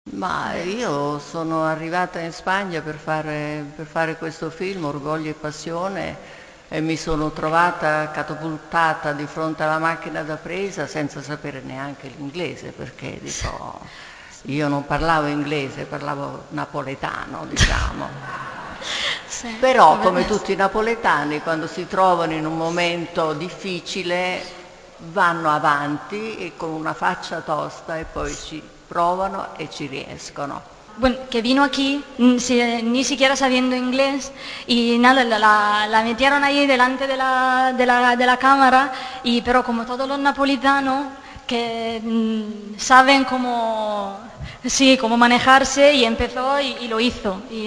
Ma io sono arrivata in Spagna per fare questo film, Orgoglio e Passione, e mi sono trovata catapultata di fronte alla macchina da presa senza sapere neanche l'inglese, perché dico, io non parlavo inglese, parlavo napoletano, diciamo. Sì, Però, come beh, tutti i napoletani, quando si trovano in un momento difficile, vanno avanti e con una faccia tosta e poi ci provano e ci riescono. bueno, que vino aquí ni siquiera sabiendo inglés y nada, la metieron ahí delante de la cámara, y, pero como todos los napolitanos que saben cómo, sí, cómo manejarse, y empezó y lo hizo.